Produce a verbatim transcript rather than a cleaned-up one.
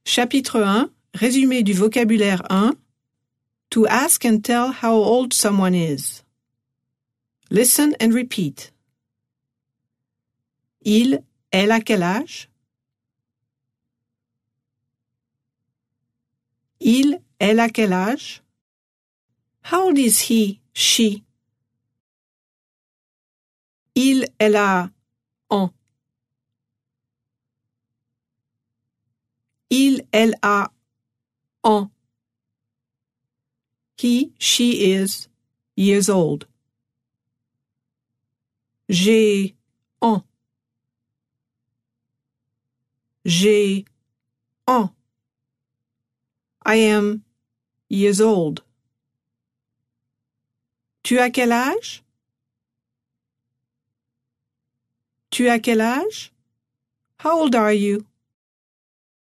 Chapitre un, résumé du vocabulaire un. To ask and tell how old someone is. Listen and repeat. Il, elle a quel âge? Il, elle a quel âge? How old is he, she? Il, elle a en. Il, elle a en. He, she is years old. J'ai en. J'ai en. I am years old. Tu as quel âge? Tu as quel âge? How old are you?